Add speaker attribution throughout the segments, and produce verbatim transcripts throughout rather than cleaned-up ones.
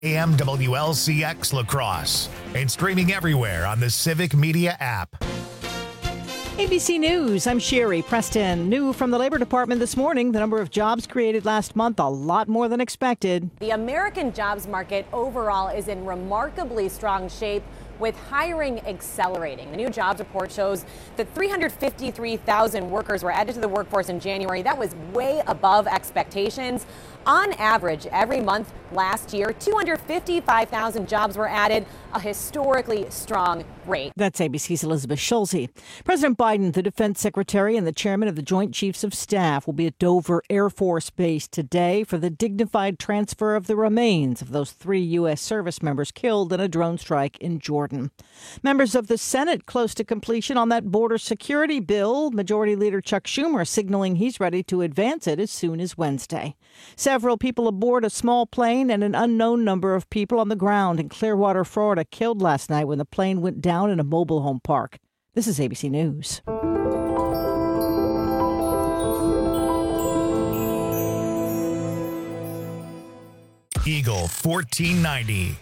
Speaker 1: A M W L C X La Crosse and streaming everywhere on the Civic Media app.
Speaker 2: A B C News, I'm Sherry Preston. New from the Labor Department this morning, the number of jobs created last month, a lot more than expected.
Speaker 3: The American jobs market overall is in remarkably strong shape, with hiring accelerating. The new jobs report shows that three hundred fifty-three thousand workers were added to the workforce in January. That was way above expectations. On average, every month last year, two hundred fifty-five thousand jobs were added, a historically strong rate.
Speaker 2: That's A B C's Elizabeth Schulze. President Biden, the defense secretary, and the chairman of the Joint Chiefs of Staff will be at Dover Air Force Base today for the dignified transfer of the remains of those three U S service members killed in a drone strike in Jordan. Members of the Senate close to completion on that border security bill. Majority Leader Chuck Schumer signaling he's ready to advance it as soon as Wednesday. Several people aboard a small plane and an unknown number of people on the ground in Clearwater, Florida, killed last night when the plane went down in a mobile home park. This is A B C News.
Speaker 1: Eagle fourteen ninety.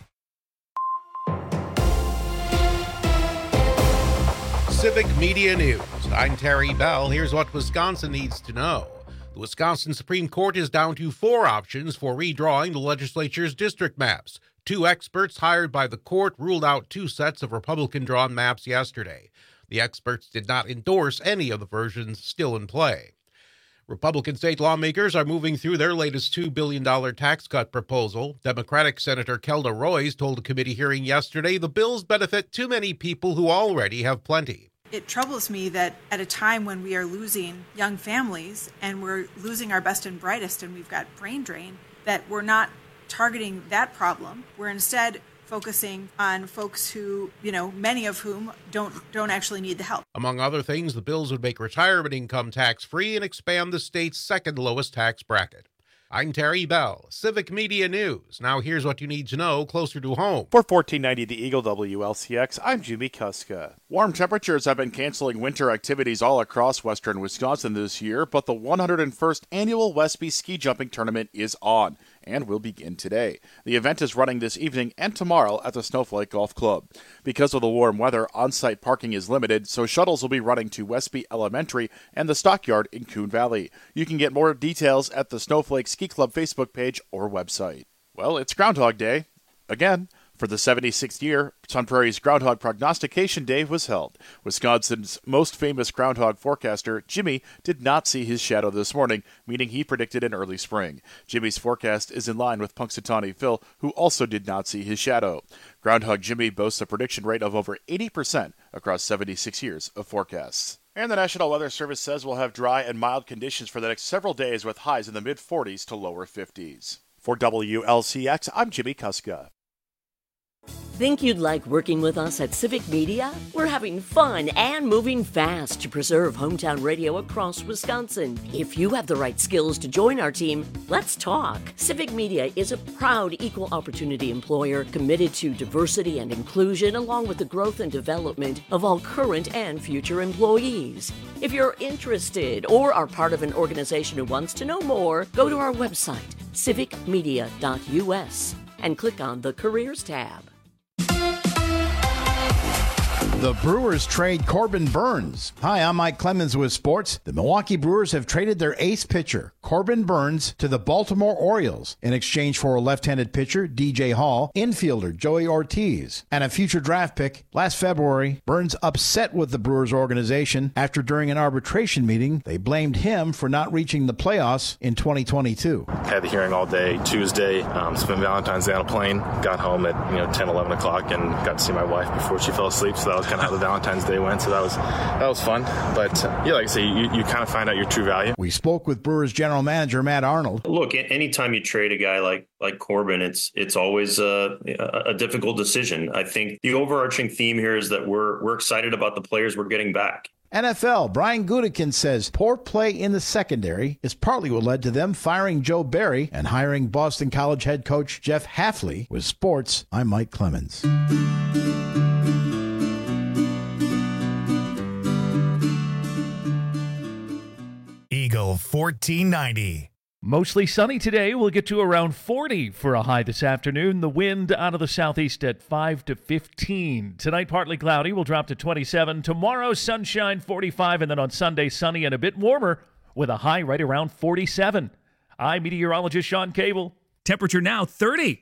Speaker 4: Civic Media News. I'm Terry Bell. Here's what Wisconsin needs to know. The Wisconsin Supreme Court is down to four options for redrawing the legislature's district maps. Two experts hired by the court ruled out two sets of Republican-drawn maps yesterday. The experts did not endorse any of the versions still in play. Republican state lawmakers are moving through their latest two billion dollars tax cut proposal. Democratic Senator Kelda Roys told a committee hearing yesterday the bills benefit too many people who already have plenty.
Speaker 5: It troubles me that at a time when we are losing young families and we're losing our best and brightest and we've got brain drain, that we're not targeting that problem. We're instead focusing on folks who, you know, many of whom don't don't actually need the help.
Speaker 4: Among other things, the bills would make retirement income tax-free and expand the state's second lowest tax bracket. I'm Terry Bell, Civic Media News. Now here's what you need to know closer to home.
Speaker 6: For fourteen ninety The Eagle W L C X, I'm Jimmy Kuska. Warm temperatures have been canceling winter activities all across western Wisconsin this year, but the one hundred first Annual Westby Ski Jumping Tournament is on and will begin today. The event is running this evening and tomorrow at the Snowflake Golf Club. Because of the warm weather, on-site parking is limited, so shuttles will be running to Westby Elementary and the Stockyard in Coon Valley. You can get more details at the Snowflake Ski Club Facebook page or website. Well, it's Groundhog Day. Again. For the seventy-sixth year, Sun Prairie's Groundhog Prognostication Day was held. Wisconsin's most famous groundhog forecaster, Jimmy, did not see his shadow this morning, meaning he predicted an early spring. Jimmy's forecast is in line with Punxsutawney Phil, who also did not see his shadow. Groundhog Jimmy boasts a prediction rate of over eighty percent across seventy-six years of forecasts. And the National Weather Service says we'll have dry and mild conditions for the next several days with highs in the mid-forties to lower fifties. For W L C X, I'm Jimmy Kuska.
Speaker 7: Think you'd like working with us at Civic Media? We're having fun and moving fast to preserve hometown radio across Wisconsin. If you have the right skills to join our team, let's talk. Civic Media is a proud equal opportunity employer committed to diversity and inclusion along with the growth and development of all current and future employees. If you're interested or are part of an organization who wants to know more, go to our website, civic media dot U S, and click on the Careers tab.
Speaker 8: The Brewers trade Corbin Burnes. Hi, I'm Mike Clemens with sports. The Milwaukee Brewers have traded their ace pitcher, Corbin Burnes, to the Baltimore Orioles in exchange for a left-handed pitcher, D J Hall, infielder Joey Ortiz, and a future draft pick. Last February, Burnes upset with the Brewers organization after during an arbitration meeting, they blamed him for not reaching the playoffs in twenty twenty-two.
Speaker 9: Had the hearing all day Tuesday, um, spent Valentine's Day on a plane, got home at you know ten, eleven o'clock and got to see my wife before she fell asleep, so that was kind of how the Valentine's Day went, so that was that was fun. But uh, yeah, like I say, you, you kind of find out your true value.
Speaker 8: We spoke with Brewers general manager Matt Arnold.
Speaker 10: Look, anytime you trade a guy like like Corbin, it's it's always a, a difficult decision. I think the overarching theme here is that we're we're excited about the players we're getting back.
Speaker 8: N F L, Brian Gutekunst says poor play in the secondary is partly what led to them firing Joe Barry and hiring Boston College head coach Jeff Hafley. With sports, I'm Mike Clemens.
Speaker 1: Eagle fourteen ninety.
Speaker 11: Mostly sunny today. We'll get to around forty for a high this afternoon. The wind out of the southeast at five to fifteen. Tonight, partly cloudy. We'll drop to twenty-seven. Tomorrow, sunshine, forty-five. And then on Sunday, sunny and a bit warmer with a high right around forty-seven. I'm meteorologist Sean Cable.
Speaker 12: Temperature now thirty.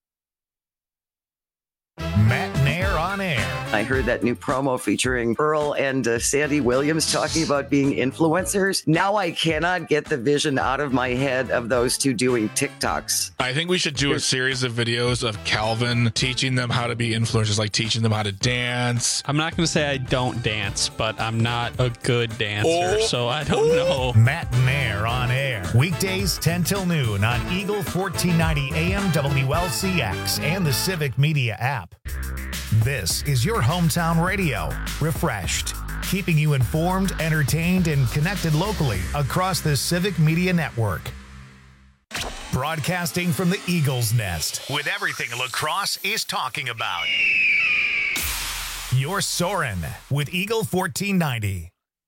Speaker 1: Matt Nair on air.
Speaker 13: I heard that new promo featuring Earl and uh, Sandy Williams talking about being influencers. Now I cannot get the vision out of my head of those two doing TikToks.
Speaker 14: I think we should do a series of videos of Calvin teaching them how to be influencers, like teaching them how to dance.
Speaker 15: I'm not going to say I don't dance, but I'm not a good dancer,
Speaker 14: oh.
Speaker 15: so I don't know.
Speaker 1: Matt Nair on air. Weekdays ten till noon on Eagle fourteen ninety A M W L C X and the Civic Media app. This is your hometown radio, refreshed, keeping you informed, entertained, and connected locally across the Civic Media Network. Broadcasting from the Eagle's Nest with everything lacrosse is talking about. You're Soren with Eagle fourteen ninety.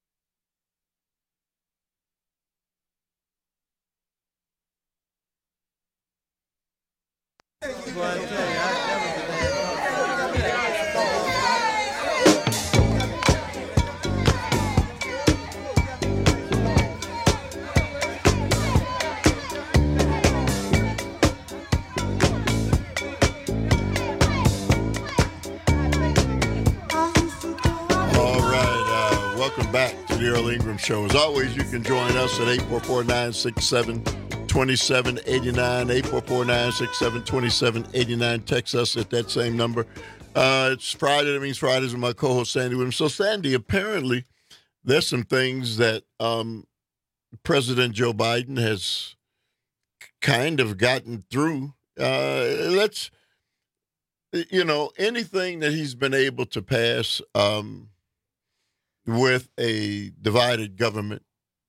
Speaker 16: Welcome back to the Earl Ingram Show. As always, you can join us at eight four four, nine six seven, two seven eight nine, eight four four, nine six seven, two seven eight nine. Text us at that same number. Uh, it's Friday. That means Fridays with my co-host, Sandy Williams. So, Sandy, apparently there's some things that um, President Joe Biden has kind of gotten through. Uh, let's, you know, anything that he's been able to pass um, – with a divided government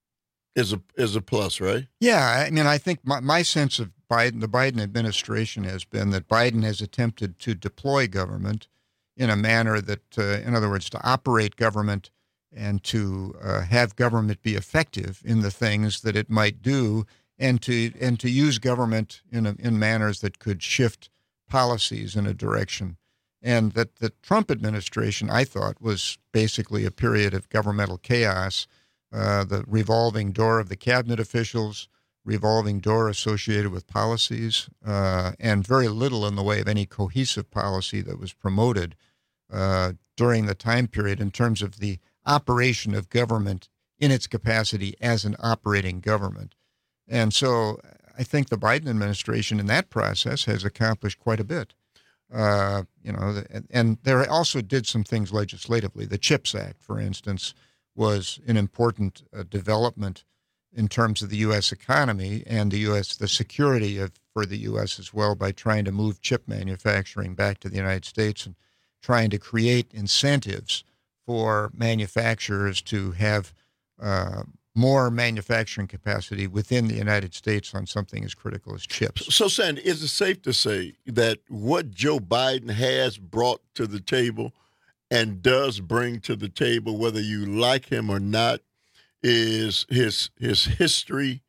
Speaker 16: is a is a plus, right?
Speaker 17: Yeah, I mean, I think my, my sense of Biden, the Biden administration has been that Biden has attempted to deploy government in a manner that, uh, in other words, to operate government and to uh, have government be effective in the things that it might do, and to and to use government in a, in manners that could shift policies in a direction. And that the Trump administration, I thought, was basically a period of governmental chaos, uh, the revolving door of the cabinet officials, revolving door associated with policies, uh, and very little in the way of any cohesive policy that was promoted uh, during the time period in terms of the operation of government in its capacity as an operating government. And so I think the Biden administration in that process has accomplished quite a bit. Uh, you know, and, and there also did some things legislatively. The CHIPS Act, for instance, was an important uh, development in terms of the U S economy and the U S the security of for the U S as well, by trying to move chip manufacturing back to the United States and trying to create incentives for manufacturers to have uh, more manufacturing capacity within the United States on something as critical as chips.
Speaker 16: So, Sandy, is it safe to say that what Joe Biden has brought to the table and does bring to the table, whether you like him or not, is his his history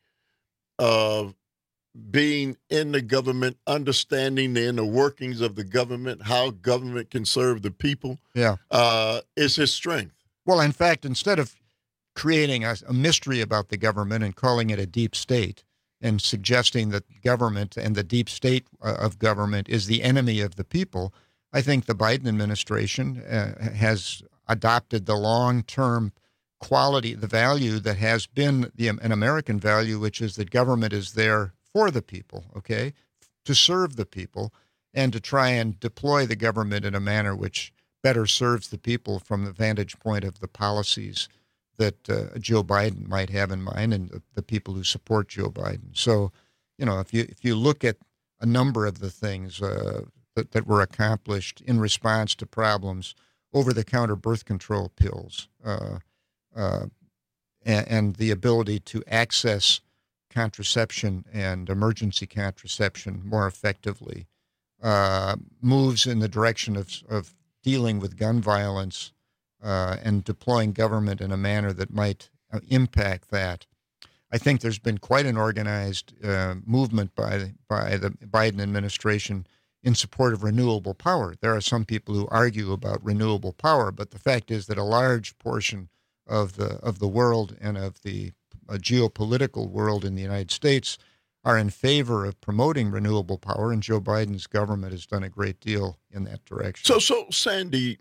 Speaker 16: of being in the government, understanding the inner workings of the government, how government can serve the people?
Speaker 17: Yeah,
Speaker 16: uh, is his strength.
Speaker 17: Well, in fact, instead of creating a, a mystery about the government and calling it a deep state and suggesting that government and the deep state uh, of government is the enemy of the people, I think the Biden administration uh, has adopted the long-term quality, the value that has been the, an American value, which is that government is there for the people, okay, to serve the people, and to try and deploy the government in a manner which better serves the people from the vantage point of the policies that uh, Joe Biden might have in mind, and the, the people who support Joe Biden. So, you know, if you if you look at a number of the things uh, that, that were accomplished in response to problems, over-the-counter birth control pills, uh, uh, and, and the ability to access contraception and emergency contraception more effectively, uh, moves in the direction of, of dealing with gun violence, Uh, and deploying government in a manner that might uh, impact that. I think there's been quite an organized uh, movement by by the Biden administration in support of renewable power. There are some people who argue about renewable power, but the fact is that a large portion of the of the world and of the uh, geopolitical world in the United States are in favor of promoting renewable power, and Joe Biden's government has done a great deal in that direction.
Speaker 16: So, so Sandy,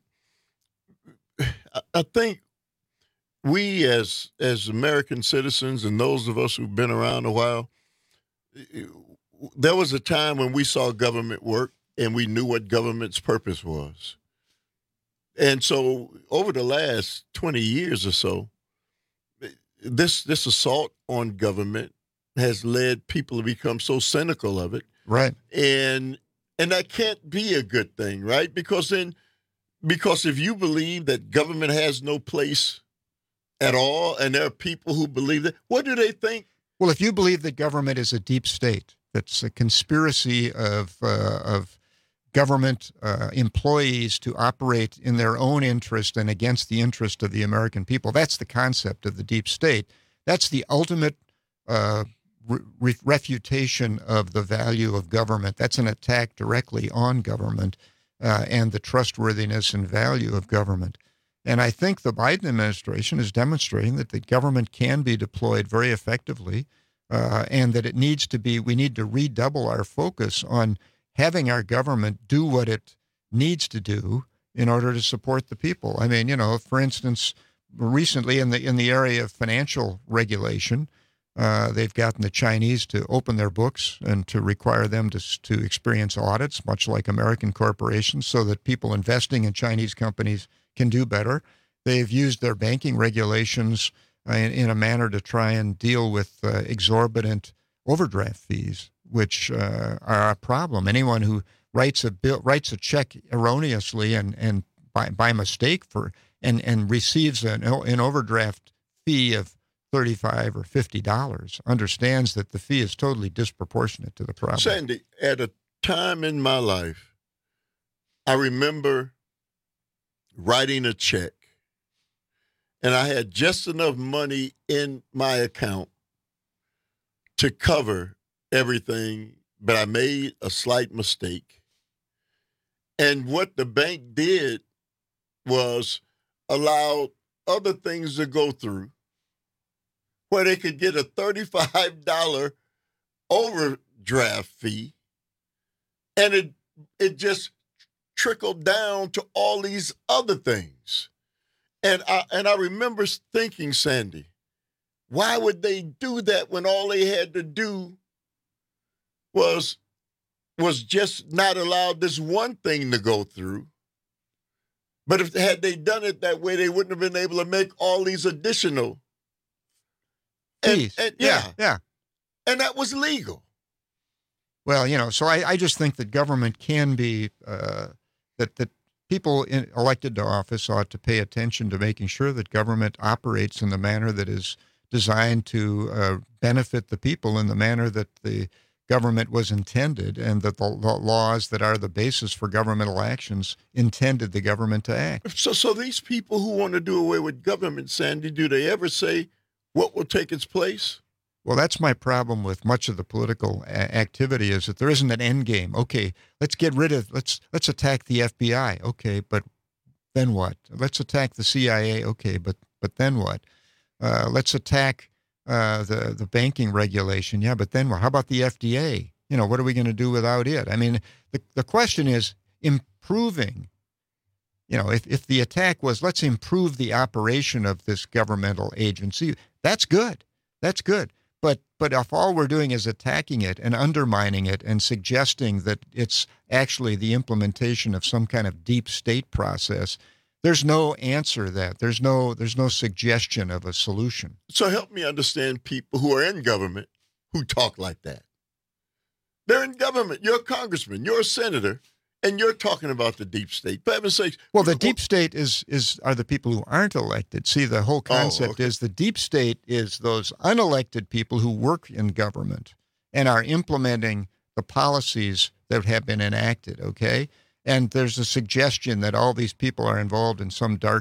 Speaker 16: I think we as as American citizens and those of us who've been around a while, there was a time when we saw government work and we knew what government's purpose was. And so over the last twenty years or so, this this assault on government has led people to become so cynical of it.
Speaker 17: Right.
Speaker 16: And and that can't be a good thing, right? Because then because if you believe that government has no place at all, and there are people who believe that, what do they think?
Speaker 17: Well, if you believe that government is a deep state, that's a conspiracy of uh, of government uh, employees to operate in their own interest and against the interest of the American people, that's the concept of the deep state. That's the ultimate uh, re- refutation of the value of government. That's an attack directly on government uh, and the trustworthiness and value of government. And I think the Biden administration is demonstrating that the government can be deployed very effectively, uh, and that it needs to be, we need to redouble our focus on having our government do what it needs to do in order to support the people. I mean, you know, for instance, recently in the in the area of financial regulation, uh, they've gotten the Chinese to open their books and to require them to to experience audits, much like American corporations, so that people investing in Chinese companies can do better. They've used their banking regulations uh, in, in a manner to try and deal with uh, exorbitant overdraft fees, which uh, are a problem. Anyone who writes a bill, writes a check erroneously and and by, by mistake for and and receives an, an overdraft fee of thirty-five or fifty dollars understands that the fee is totally disproportionate to the problem.
Speaker 16: Sandy, at a time in my life, I remember writing a check, and I had just enough money in my account to cover everything, but I made a slight mistake. And what the bank did was allow other things to go through where they could get a thirty-five dollars overdraft fee, and it it just trickled down to all these other things. And I and I remember thinking, Sandy, why would they do that when all they had to do was was just not allow this one thing to go through? But if had they done it that way, they wouldn't have been able to make all these additional. And, and yeah,
Speaker 17: yeah, yeah.
Speaker 16: And that was legal.
Speaker 17: Well, you know, so I, I just think that government can be, uh, that, that people in, elected to office ought to pay attention to making sure that government operates in the manner that is designed to uh, benefit the people in the manner that the government was intended, and that the, the laws that are the basis for governmental actions intended the government to act.
Speaker 16: So, so these people who want to do away with government, Sandy, do they ever say what will take its place?
Speaker 17: Well, that's my problem with much of the political a- activity is that there isn't an end game. Okay, let's get rid of, let's let's attack the F B I. Okay, but then what? Let's attack the C I A. Okay, but but then what? Uh, let's attack uh, the the banking regulation. Yeah, but then what? How about the F D A? You know, what are we going to do without it? I mean, the the question is improving. You know, if, if the attack was, let's improve the operation of this governmental agency, that's good. That's good. But but if all we're doing is attacking it and undermining it and suggesting that it's actually the implementation of some kind of deep state process, there's no answer to that. There's no there's no suggestion of a solution.
Speaker 16: So help me understand people who are in government who talk like that. They're in government. You're a congressman. You're a senator. And you're talking about the deep state. For heaven's sakes.
Speaker 17: Well, the deep state is is are the people who aren't elected. See, the whole concept oh, okay. is the deep state is those unelected people who work in government and are implementing the policies that have been enacted, okay? And there's a suggestion that all these people are involved in some dark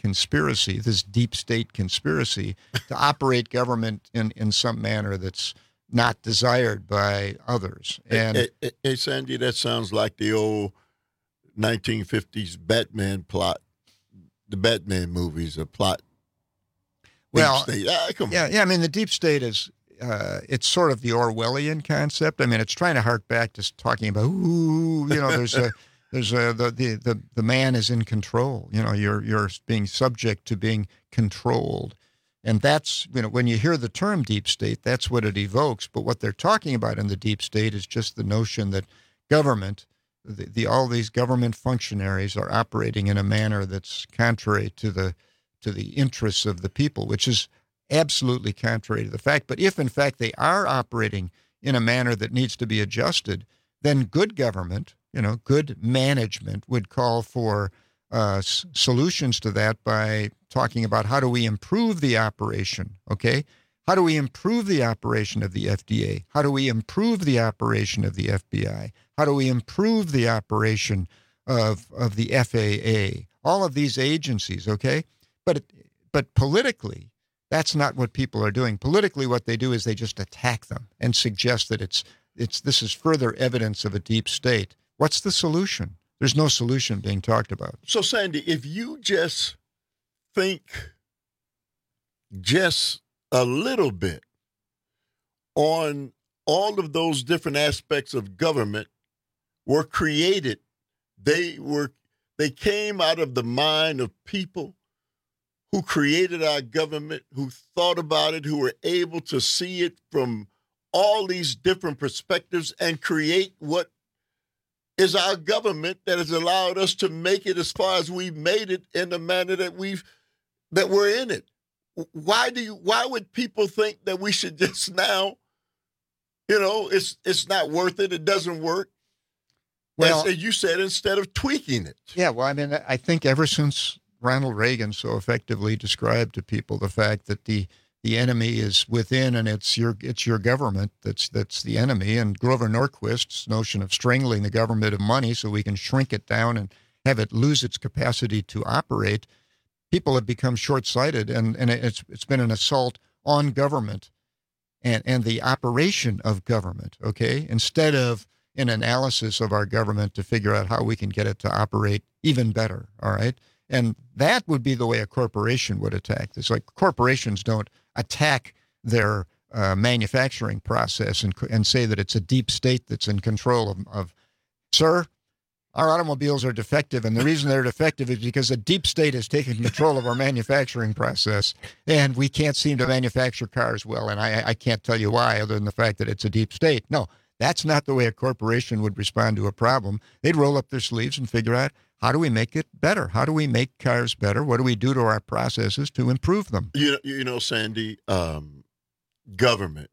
Speaker 17: conspiracy, this deep state conspiracy, to operate government in, in some manner that's not desired by others. And
Speaker 16: hey, hey, hey, Sandy, that sounds like the old nineteen fifties Batman plot, the Batman movies, a plot.
Speaker 17: Well,
Speaker 16: state. Ah, come
Speaker 17: yeah,
Speaker 16: on.
Speaker 17: yeah. I mean, the deep state is uh, it's sort of the Orwellian concept. I mean, it's trying to hark back to talking about, ooh, you know, there's a there's a the, the the the man is in control. You know, you're you're being subject to being controlled, and that's, you know, when you hear the term deep state, that's what it evokes. But what they're talking about in the deep state is just the notion that government, the, the all these government functionaries are operating in a manner that's contrary to the to the interests of the people, which is absolutely contrary to the fact. But if, in fact, they are operating in a manner that needs to be adjusted, then good government, you know, good management would call for uh, s- solutions to that by talking about how do we improve the operation, okay? How do we improve the operation of the F D A? How do we improve the operation of the F B I? How do we improve the operation of, of the F A A? All of these agencies, okay? But but politically, that's not what people are doing. Politically, what they do is they just attack them and suggest that it's it's this is further evidence of a deep state. What's the solution? There's no solution being talked about.
Speaker 16: So, Sandy, if you just think just a little bit on all of those different aspects of government were created, they were they came out of the mind of people who created our government, who thought about it, who were able to see it from all these different perspectives and create what is our government that has allowed us to make it as far as we've made it in the manner that we've that we're in it. Why do you why would people think that we should just now, you know, it's it's not worth it, it doesn't work? Well, as you said, instead of tweaking it.
Speaker 17: Yeah, well, I mean, I think ever since Ronald Reagan so effectively described to people the fact that the the enemy is within, and it's your it's your government that's that's the enemy. And Grover Norquist's notion of strangling the government of money so we can shrink it down and have it lose its capacity to operate. People have become short-sighted, and, and it's it's been an assault on government and and the operation of government. Okay, instead of an analysis of our government to figure out how we can get it to operate even better. All right. And that would be the way a corporation would attack this. Like, corporations don't attack their uh, manufacturing process and and say that it's a deep state that's in control of, of, sir, our automobiles are defective, and the reason they're defective is because a deep state has taken control of our manufacturing process, and we can't seem to manufacture cars well, and I, I can't tell you why other than the fact that it's a deep state. No, that's not the way a corporation would respond to a problem. They'd roll up their sleeves and figure out, how do we make it better? How do we make cars better? What do we do to our processes to improve them?
Speaker 16: You, you know, Sandy, um, government.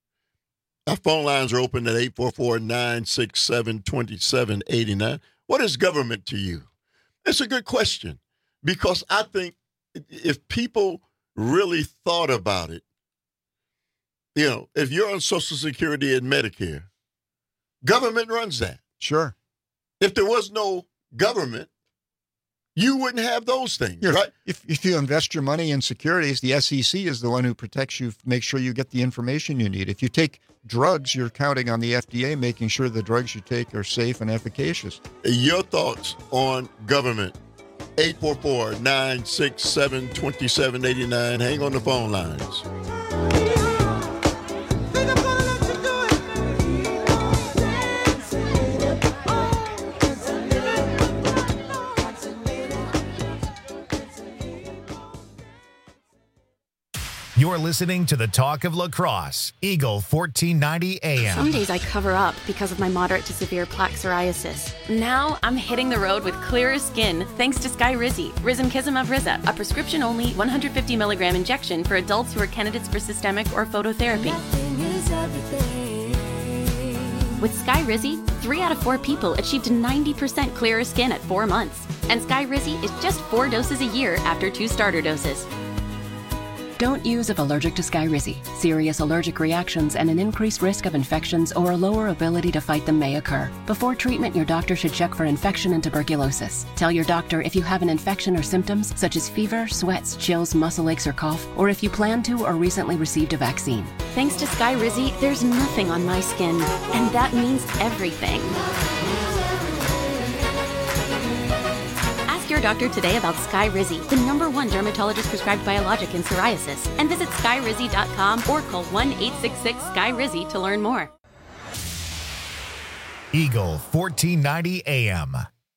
Speaker 16: Our phone lines are open at eight four four, nine six seven, two seven eight nine. What is government to you? It's a good question, because I think if people really thought about it, you know, if you're on Social Security and Medicare, government runs that.
Speaker 17: Sure.
Speaker 16: If there was no government, you wouldn't have those things,
Speaker 17: You're,
Speaker 16: right?
Speaker 17: If, if you invest your money in securities, the S E C is the one who protects you, make sure you get the information you need. If you take drugs, you're counting on the F D A making sure the drugs you take are safe and efficacious.
Speaker 16: Your thoughts on government? eight four four, nine six seven, two seven eight nine. Hang on the phone lines.
Speaker 1: You're listening to the Talk of La Crosse, Eagle fourteen ninety A M.
Speaker 18: Some days I cover up because of my moderate to severe plaque psoriasis. Now I'm hitting the road with clearer skin thanks to Skyrizi, Risankizumab Riza, a prescription-only one hundred fifty milligram injection for adults who are candidates for systemic or phototherapy. With Skyrizi, three out of four people achieved ninety percent clearer skin at four months. And Skyrizi is just four doses a year after two starter doses.
Speaker 19: Don't use if allergic to Skyrizi. Serious allergic reactions and an increased risk of infections or a lower ability to fight them may occur. Before treatment, your doctor should check for infection and tuberculosis. Tell your doctor if you have an infection or symptoms such as fever, sweats, chills, muscle aches, or cough, or if you plan to or recently received a vaccine.
Speaker 18: Thanks to Skyrizi, there's nothing on my skin, and that means everything. Ask your doctor today about Skyrizi, the number one dermatologist prescribed biologic in psoriasis, and visit skyrizi dot com or call one eight six six Sky Rizzy to learn more.
Speaker 1: Eagle fourteen ninety A M.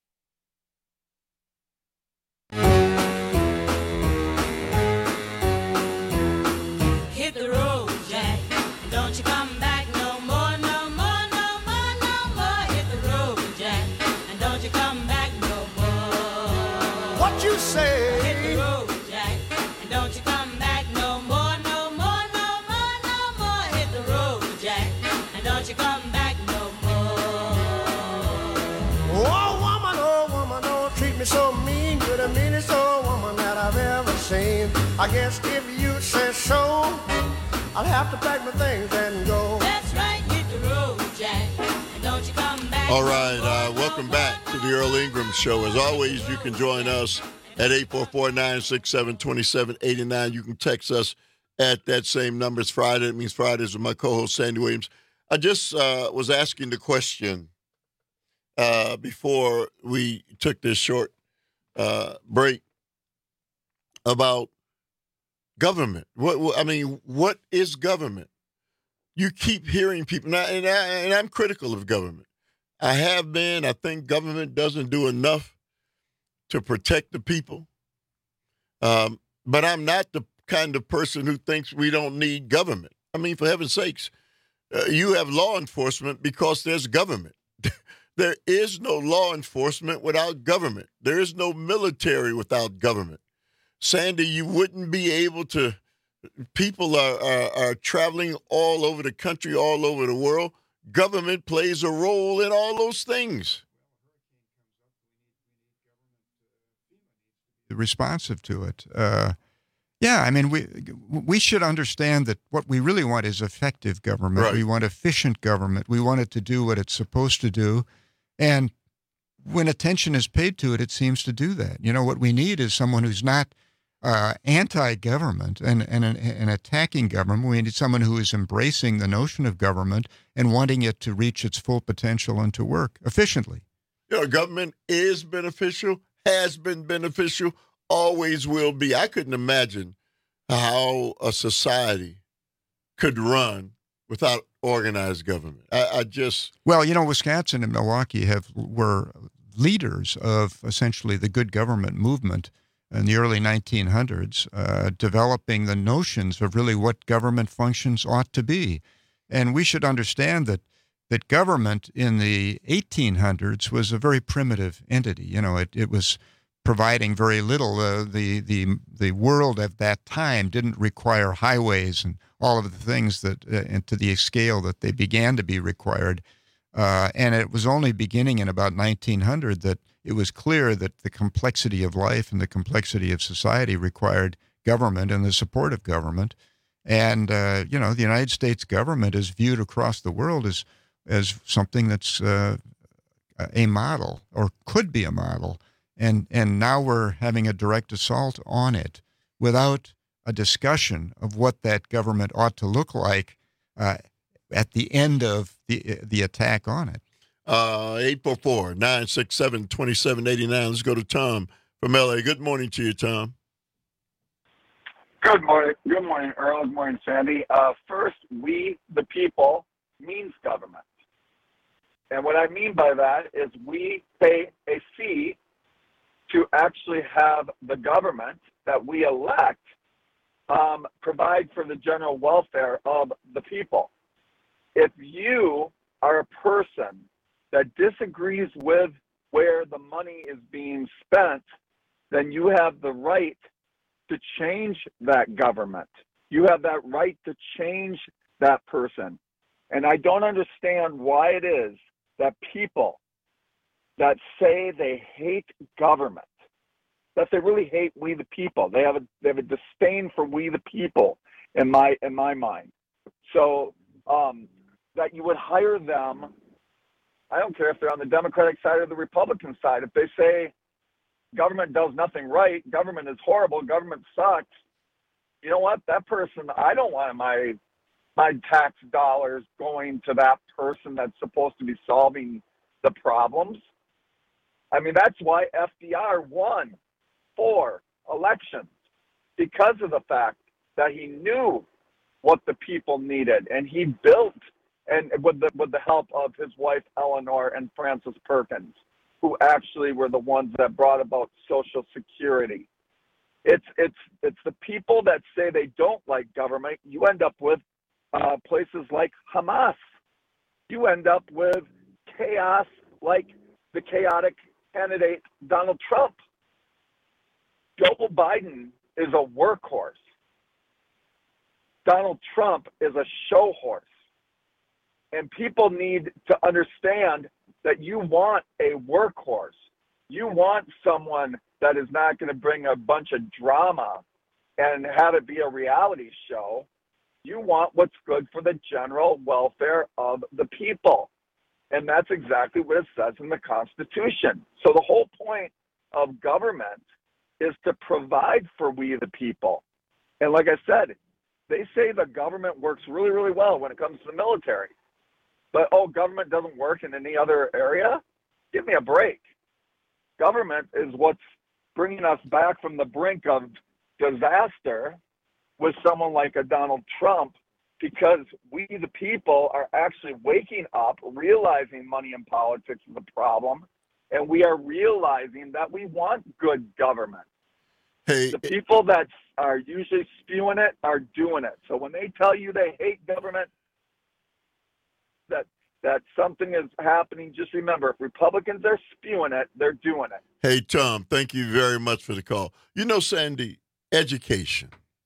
Speaker 20: Hit the road, Jack. Don't you come back no more, no more, no more, no more. Hit the road, Jack. And don't you come back no more. What you say? Hit the road, Jack. And don't you come back no more, no more, no more, no more. Hit the road, Jack. And don't you come back no more. Oh, woman, oh, woman, don't treat me so mean. You're the meanest old woman that I've ever seen. I guess if you say so, I'll have to pack my things and go. That's right, hit the road, Jack. And don't you come back.
Speaker 16: All right, uh, welcome back to the Earl Ingram Show. As always, you can join us at eight four four, nine six seven, two seven eight nine. You can text us at that same number. It's Friday. It means Fridays with my co-host, Sandy Williams. I just uh, was asking the question uh, before we took this short uh, break about government. What, what I mean, what is government? You keep hearing people, now, and, I, and I'm critical of government. I have been. I think government doesn't do enough to protect the people. Um, but I'm not the kind of person who thinks we don't need government. I mean, for heaven's sakes, uh, you have law enforcement because there's government. There is no law enforcement without government. There is no military without government. Sandy, you wouldn't be able to, people are, are, are traveling all over the country, all over the world. Government plays a role in all those things.
Speaker 17: Responsive to it. Uh, yeah, I mean, we we should understand that what we really want is effective government. Right. We want efficient government. We want it to do what it's supposed to do. And when attention is paid to it, it seems to do that. You know, what we need is someone who's not uh, anti-government and, and, and attacking government. We need someone who is embracing the notion of government and wanting it to reach its full potential and to work efficiently.
Speaker 16: You know, government is beneficial, has been beneficial, always will be. I couldn't imagine how a society could run without organized government. I, I just...
Speaker 17: Well, you know, Wisconsin and Milwaukee have were leaders of essentially the good government movement in the early nineteen hundreds, uh, developing the notions of really what government functions ought to be. And we should understand that that government in the eighteen hundreds was a very primitive entity. You know, it, it was providing very little. Uh, the, the, the world at that time didn't require highways and all of the things that, uh, and to the scale that they began to be required. Uh, and it was only beginning in about nineteen hundred that it was clear that the complexity of life and the complexity of society required government and the support of government. And, uh, you know, the United States government is viewed across the world as as something that's uh, a model or could be a model. And and now we're having a direct assault on it without a discussion of what that government ought to look like uh, at the end of the the attack on it.
Speaker 16: Uh, eight four four, nine six seven, two seven eight nine. Let's go to Tom from L A. Good morning to you, Tom.
Speaker 21: Good morning. Good morning, Earl. Good morning, Sandy. Uh, first, we, the people, means government. And what I mean by that is we pay a fee to actually have the government that we elect um, provide for the general welfare of the people. If you are a person that disagrees with where the money is being spent, then you have the right to change that government. You have that right to change that person. And I don't understand why it is that people that say they hate government that they really hate we the people. They have a they have a disdain for we the people in my in my mind. So um, that you would hire them. I don't care if they're on the Democratic side or the Republican side. If they say government does nothing right, government is horrible, government sucks, you know what? That person, I don't want my my tax dollars going to that person that's supposed to be solving the problems. I mean, that's why F D R won four elections, because of the fact that he knew what the people needed, and he built, and with the with the help of his wife Eleanor and Frances Perkins, who actually were the ones that brought about Social Security. It's it's it's the people that say they don't like government. You end up with uh, places like Hamas. You end up with chaos like the chaotic candidate Donald Trump. Joe Biden is a workhorse. Donald Trump is a show horse. And people need to understand that you want a workhorse. You want someone that is not going to bring a bunch of drama and have it be a reality show. You want what's good for the general welfare of the people. And that's exactly what it says in the Constitution. So the whole point of government is to provide for we the people. And like I said, they say the government works really, really well when it comes to the military. But, oh, government doesn't work in any other area? Give me a break. Government is what's bringing us back from the brink of disaster with someone like a Donald Trump, because we, the people, are actually waking up, realizing money in politics is a problem, and we are realizing that we want good government.
Speaker 16: Hey,
Speaker 21: the people that are usually spewing it are doing it. So when they tell you they hate government, that that something is happening, just remember, if Republicans are spewing it, they're doing it.
Speaker 16: Hey, Tom, thank you very much for the call. You know, Sandy, education.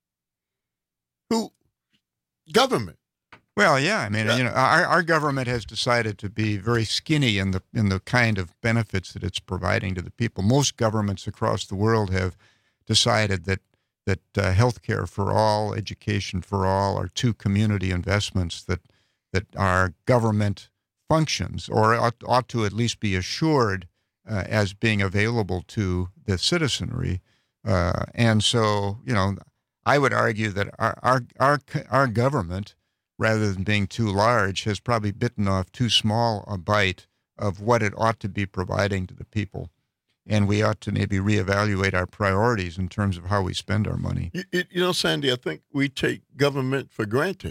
Speaker 16: Who? Government.
Speaker 17: Well, yeah. I mean, yeah. you know, our, our government has decided to be very skinny in the in the kind of benefits that it's providing to the people. Most governments across the world have decided that that uh, health care for all, education for all, are two community investments that that are government functions, or ought, ought to at least be assured uh, as being available to the citizenry. Uh, and so, you know, I would argue that our, our our our government, rather than being too large, has probably bitten off too small a bite of what it ought to be providing to the people. And we ought to maybe reevaluate our priorities in terms of how we spend our money.
Speaker 16: You, you know, Sandy, I think we take government for granted.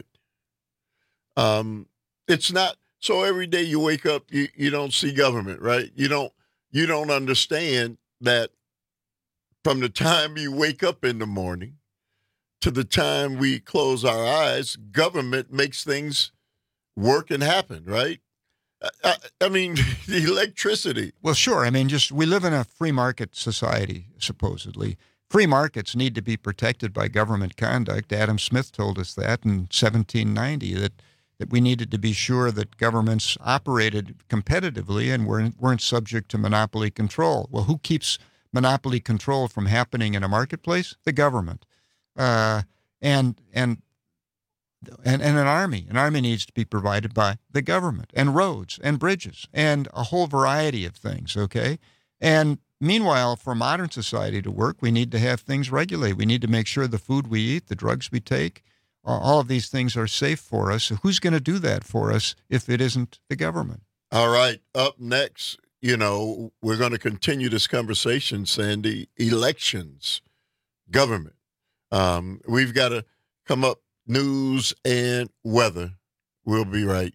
Speaker 16: Um, it's not so every day you wake up, you, you don't see government, right? You don't you don't understand that from the time you wake up in the morning to the time we close our eyes, government makes things work and happen, right? I, I mean, the electricity.
Speaker 17: Well, sure. I mean, just we live in a free market society, supposedly. Free markets need to be protected by government conduct. Adam Smith told us that in seventeen ninety, that, that we needed to be sure that governments operated competitively and weren't, weren't subject to monopoly control. Well, who keeps monopoly control from happening in a marketplace? The government. Uh, and and And, and an army. An army needs to be provided by the government, and roads and bridges and a whole variety of things, okay? And meanwhile, for modern society to work, we need to have things regulated. We need to make sure the food we eat, the drugs we take, all of these things are safe for us. So who's going to do that for us if it isn't the government?
Speaker 16: All right. Up next, you know, we're going to continue this conversation, Sandy. Elections, government. Um, we've got to come up. News and weather. We'll be right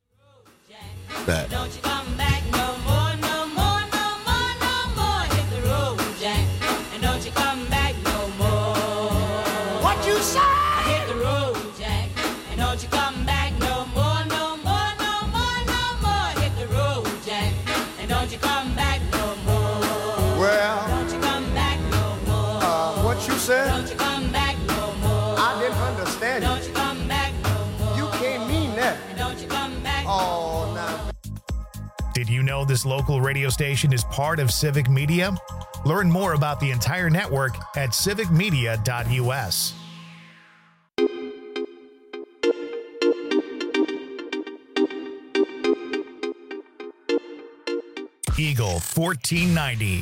Speaker 16: back.
Speaker 20: Don't you come back no more, no more, no more, no more. Hit the road, Jack, and don't you come back no more. What you say? Hit the road, Jack, and don't you come back no more, no more, no more, no more. Hit the road, Jack, and don't you come back no more.
Speaker 3: Well,
Speaker 20: don't you come back no more.
Speaker 3: Uh, what you said?
Speaker 20: Don't you come back no more.
Speaker 3: I didn't understand.
Speaker 20: Don't you come back no more.
Speaker 3: You can't mean that.
Speaker 20: Don't you come back
Speaker 3: oh, no.
Speaker 1: Did you know know this local radio station is part of Civic Media? Learn more about the entire network at civic media dot u s. Eagle fourteen ninety.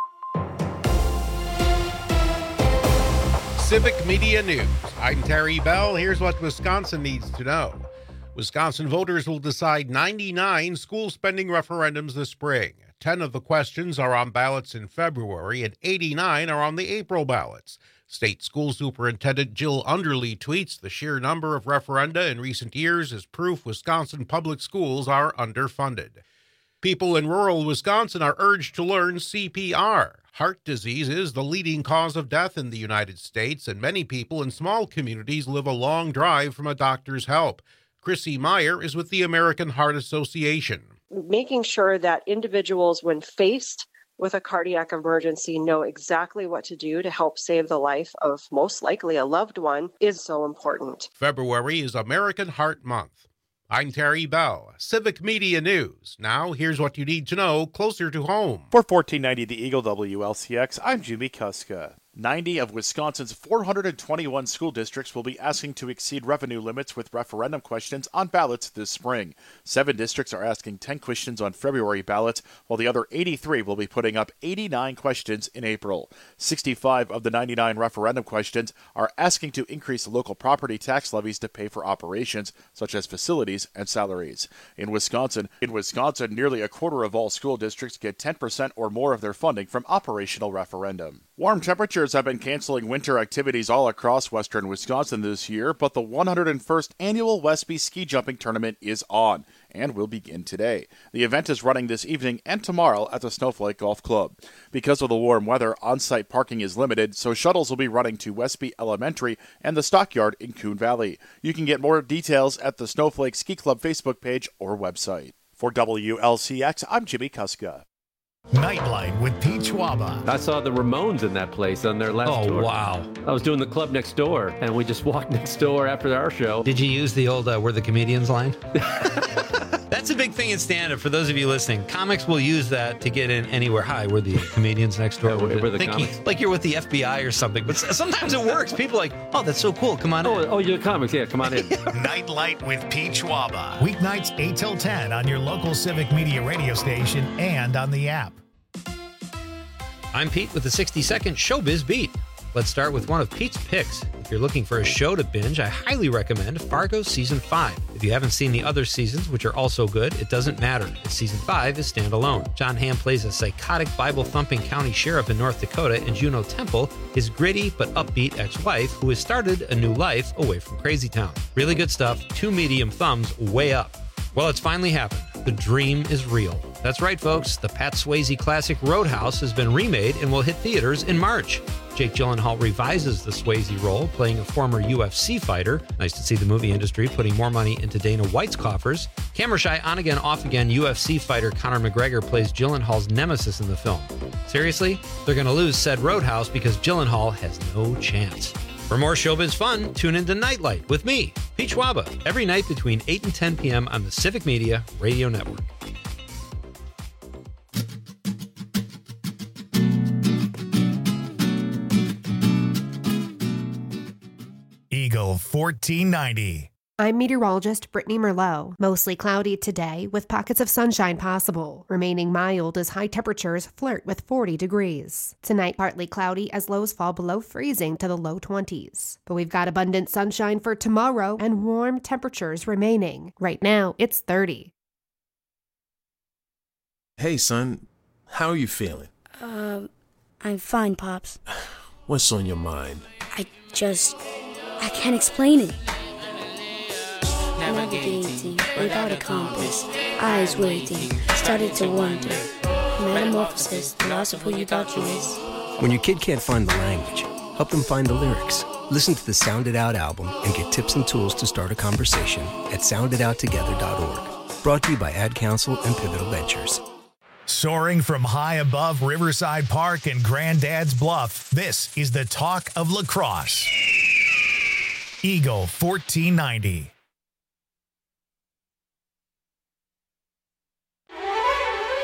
Speaker 4: Civic Media News. I'm Terry Bell. Here's what Wisconsin needs to know. Wisconsin voters will decide ninety-nine school spending referendums this spring. ten of the questions are on ballots in February, and eighty-nine are on the April ballots. State School Superintendent Jill Underly tweets the sheer number of referenda in recent years is proof Wisconsin public schools are underfunded. People in rural Wisconsin are urged to learn C P R. Heart disease is the leading cause of death in the United States, and many people in small communities live a long drive from a doctor's help. Chrissy Meyer is with the American Heart Association.
Speaker 2: Making sure that individuals, when faced with a cardiac emergency, know exactly what to do to help save the life of most likely a loved one is so important.
Speaker 4: February is American Heart Month. I'm Terry Bell, Civic Media News. Now, here's what you need to know closer to home.
Speaker 6: For fourteen ninety The Eagle W L C X, I'm Jimmy Kuska. ninety of Wisconsin's four hundred twenty-one school districts will be asking to exceed revenue limits with referendum questions on ballots this spring. Seven districts are asking ten questions on February ballots, while the other eighty-three will be putting up eighty-nine questions in April. sixty-five of the ninety-nine referendum questions are asking to increase local property tax levies to pay for operations, such as facilities and salaries. In Wisconsin, in Wisconsin, nearly a quarter of all school districts get ten percent or more of their funding from operational referendum. Warm temperatures have been canceling winter activities all across western Wisconsin this year, but the one hundred first Annual Westby Ski Jumping Tournament is on and will begin today. The event is running this evening and tomorrow at the Snowflake Golf Club. Because of the warm weather, on-site parking is limited, so shuttles will be running to Westby Elementary and the Stockyard in Coon Valley. You can get more details at the Snowflake Ski Club Facebook page or website. For W L C X, I'm Jimmy Kuska.
Speaker 1: Nightlight with Pete Schwaba.
Speaker 22: I saw the Ramones in that place on their last
Speaker 23: oh,
Speaker 22: tour.
Speaker 23: Oh, wow.
Speaker 22: I was doing the club next door, and we just walked next door after our show.
Speaker 23: Did you use the old uh, We're the Comedians line? That's a big thing in stand-up. For those of you listening, comics will use that to get in anywhere. Hi, we're the comedians next door.
Speaker 22: Yeah, we're, we're the
Speaker 23: thinking,
Speaker 22: comics.
Speaker 23: like you're with the F B I or something. But sometimes it works. People are like, oh, that's so cool. Come on
Speaker 22: oh,
Speaker 23: in.
Speaker 22: Oh, you're the comics. Yeah, come on in.
Speaker 1: Nightlight with Pete Schwaba. Weeknights eight till ten on your local Civic Media radio station and on the app.
Speaker 23: I'm Pete with the sixty second Showbiz Beat. Let's start with one of Pete's picks. If you're looking for a show to binge, I highly recommend Fargo Season five. If you haven't seen the other seasons, which are also good, it doesn't matter. Season five is standalone. John Hamm plays a psychotic, Bible-thumping county sheriff in North Dakota, and Juno Temple, his gritty but upbeat ex-wife, who has started a new life away from Crazy Town. Really good stuff, two medium thumbs way up. Well, it's finally happened. The dream is real. That's right, folks. The Pat Swayze classic Roadhouse has been remade and will hit theaters in March. Jake Gyllenhaal revises the Swayze role, playing a former U F C fighter. Nice to see the movie industry putting more money into Dana White's coffers. Camera shy, on-again, off-again U F C fighter Conor McGregor plays Gyllenhaal's nemesis in the film. Seriously? They're going to lose said Roadhouse because Gyllenhaal has no chance. For more showbiz fun, tune into Nightlight with me, Pete Schwaba, every night between eight and ten p.m. on the Civic Media Radio Network.
Speaker 1: Eagle fourteen ninety.
Speaker 24: I'm meteorologist Brittany Merlot. Mostly cloudy today with pockets of sunshine possible. Remaining mild as high temperatures flirt with forty degrees. Tonight, partly cloudy as lows fall below freezing to the low twenties. But we've got abundant sunshine for tomorrow and warm temperatures remaining. Right now, it's thirty.
Speaker 25: Hey, son. How are you feeling?
Speaker 26: Uh, I'm fine, Pops.
Speaker 25: What's on your mind?
Speaker 26: I just... I can't explain it. Navigating without a compass, eyes waiting, started to wonder. Metamorphosis, the loss of who you thought you was.
Speaker 27: When your kid can't find the language, help them find the lyrics. Listen to the Sound It Out album and get tips and tools to start a conversation at sound it out together dot org. Brought to you by Ad Council and Pivotal Ventures.
Speaker 1: Soaring from high above Riverside Park and Granddad's Bluff, this is the talk of lacrosse. Eagle fourteen ninety.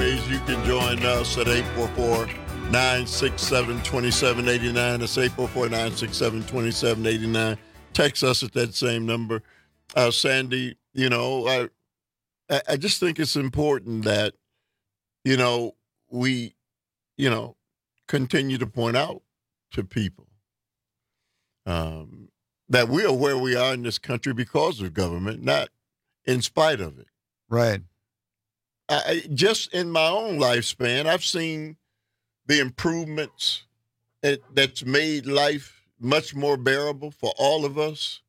Speaker 16: always, you can join us at eight four four, nine six seven, two seven eight nine. That's eight four four, nine six seven, two seven eight nine. Text us at that same number. Uh, Sandy, you know, I, I just think it's important that, you know, we, you know, continue to point out to people um, that we are where we are in this country because of government, not in spite of it.
Speaker 17: Right.
Speaker 16: I, just in my own lifespan, I've seen the improvements it, that's made life much more bearable for all of us.